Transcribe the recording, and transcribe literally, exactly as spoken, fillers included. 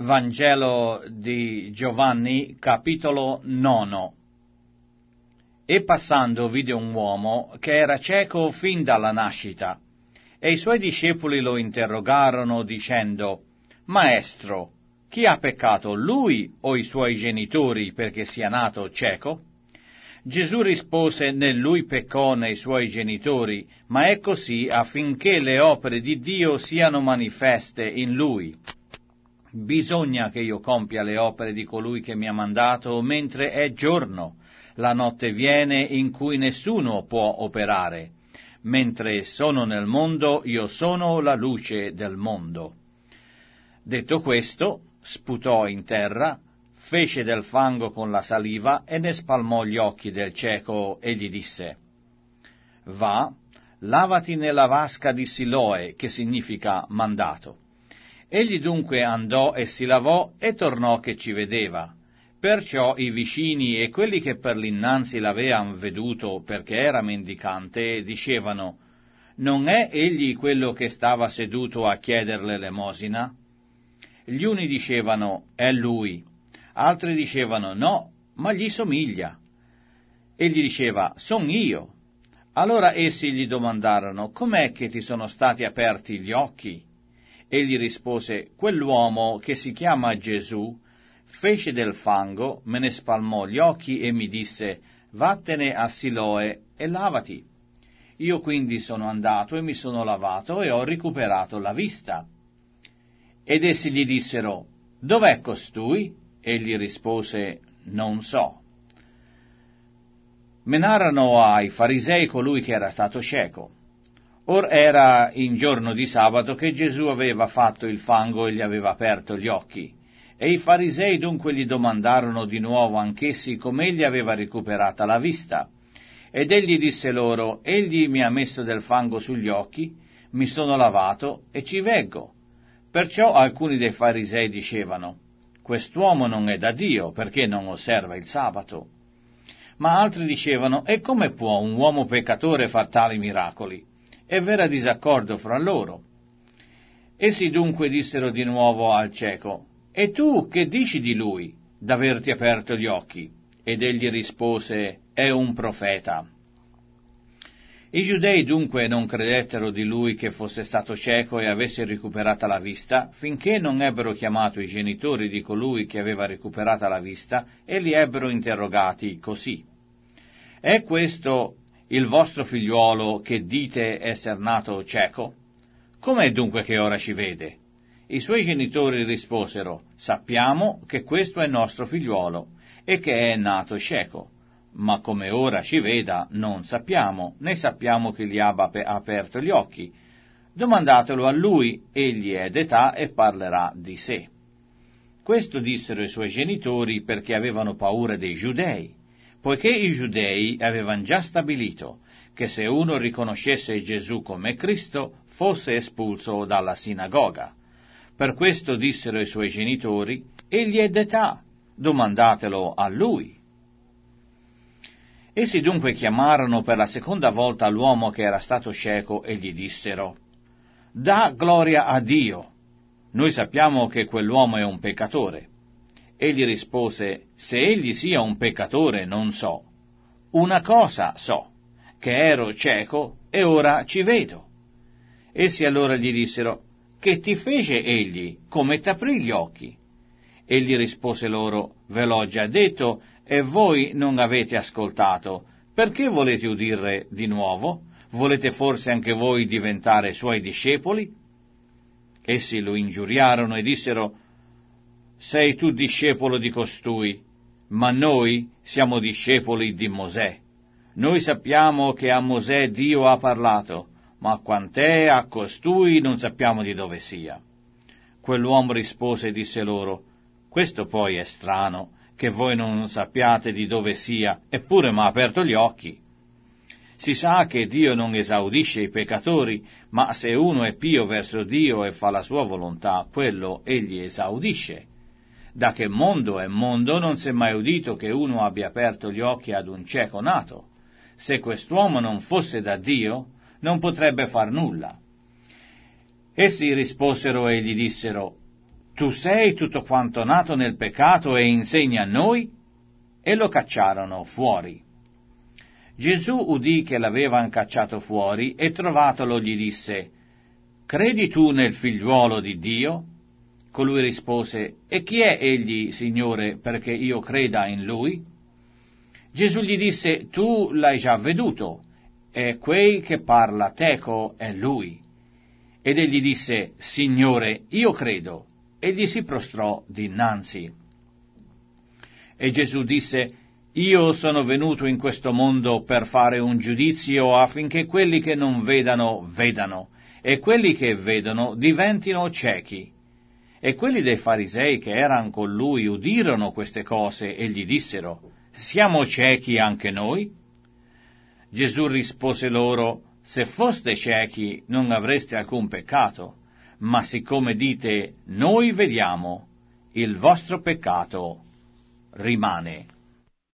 Vangelo di Giovanni, capitolo nono. E passando vide un uomo che era cieco fin dalla nascita, e i suoi discepoli lo interrogarono dicendo: Maestro, chi ha peccato, lui o i suoi genitori, perché sia nato cieco? Gesù rispose: né lui peccò né i suoi genitori, ma è così affinché le opere di Dio siano manifeste in lui. Bisogna che io compia le opere di colui che mi ha mandato mentre è giorno. La notte viene in cui nessuno può operare. Mentre sono nel mondo, io sono la luce del mondo. Detto questo, sputò in terra, fece del fango con la saliva e ne spalmò gli occhi del cieco e gli disse: Va, lavati nella vasca di Siloe, che significa mandato. Egli dunque andò e si lavò e tornò che ci vedeva. Perciò i vicini e quelli che per l'innanzi l'avean veduto perché era mendicante dicevano: non è egli quello che stava seduto a chiederle l'elemosina? Gli uni dicevano: è lui. Altri dicevano: no, ma gli somiglia. Egli diceva: son io. Allora essi gli domandarono: com'è che ti sono stati aperti gli occhi? Egli rispose: quell'uomo che si chiama Gesù fece del fango, me ne spalmò gli occhi e mi disse: vattene a Siloe e lavati. Io quindi sono andato e mi sono lavato e ho recuperato la vista. Ed essi gli dissero: dov'è costui? Egli rispose: non so. Menarono ai farisei colui che era stato cieco. Or era in giorno di sabato che Gesù aveva fatto il fango e gli aveva aperto gli occhi. E i farisei dunque gli domandarono di nuovo anch'essi come egli aveva recuperata la vista. Ed egli disse loro: egli mi ha messo del fango sugli occhi, mi sono lavato e ci veggo. Perciò alcuni dei farisei dicevano: quest'uomo non è da Dio, perché non osserva il sabato. Ma altri dicevano: e come può un uomo peccatore far tali miracoli? E v'era disaccordo fra loro. Essi dunque dissero di nuovo al cieco: e tu che dici di lui, d'averti aperto gli occhi? Ed egli rispose: è un profeta. I giudei dunque non credettero di lui che fosse stato cieco e avesse recuperata la vista, finché non ebbero chiamato i genitori di colui che aveva recuperata la vista e li ebbero interrogati così: è questo il vostro figliuolo che dite esser nato cieco? Com'è dunque che ora ci vede? I suoi genitori risposero: sappiamo che questo è nostro figliuolo e che è nato cieco, ma come ora ci veda non sappiamo, né sappiamo chi gli abbia aperto gli occhi. Domandatelo a lui, egli è d'età e parlerà di sé. Questo dissero i suoi genitori perché avevano paura dei giudei, poiché i giudei avevano già stabilito che se uno riconoscesse Gesù come Cristo fosse espulso dalla sinagoga. Per questo dissero i suoi genitori: egli è d'età, domandatelo a lui. Essi dunque chiamarono per la seconda volta l'uomo che era stato cieco e gli dissero: dà gloria a Dio, noi sappiamo che quell'uomo è un peccatore. Egli rispose: se egli sia un peccatore non so. Una cosa so, che ero cieco e ora ci vedo. Essi allora gli dissero: che ti fece egli? Come t'aprì gli occhi? Egli rispose loro: ve l'ho già detto e voi non avete ascoltato. Perché volete udire di nuovo? Volete forse anche voi diventare suoi discepoli? Essi lo ingiuriarono e dissero: sei tu discepolo di costui, ma noi siamo discepoli di Mosè. Noi sappiamo che a Mosè Dio ha parlato, ma quant'è a costui non sappiamo di dove sia. Quell'uomo rispose e disse loro: questo poi è strano, che voi non sappiate di dove sia, eppure m'ha aperto gli occhi. Si sa che Dio non esaudisce i peccatori, ma se uno è pio verso Dio e fa la sua volontà, quello egli esaudisce. Da che mondo è mondo non si è mai udito che uno abbia aperto gli occhi ad un cieco nato. Se quest'uomo non fosse da Dio, non potrebbe far nulla. Essi risposero e gli dissero: tu sei tutto quanto nato nel peccato e insegni a noi? E lo cacciarono fuori. Gesù udì che l'avevano cacciato fuori e trovatolo gli disse, credi tu nel figliuolo di Dio? Colui rispose, e chi è egli, Signore, perché io creda in lui? Gesù gli disse, tu l'hai già veduto, e quei che parla teco è lui. Ed egli disse, Signore, io credo, e gli si prostrò dinanzi. E Gesù disse, io sono venuto in questo mondo per fare un giudizio affinché quelli che non vedano, vedano, e quelli che vedono diventino ciechi. E quelli dei farisei che erano con lui udirono queste cose e gli dissero, siamo ciechi anche noi? Gesù rispose loro, se foste ciechi non avreste alcun peccato, ma siccome dite, noi vediamo, il vostro peccato rimane.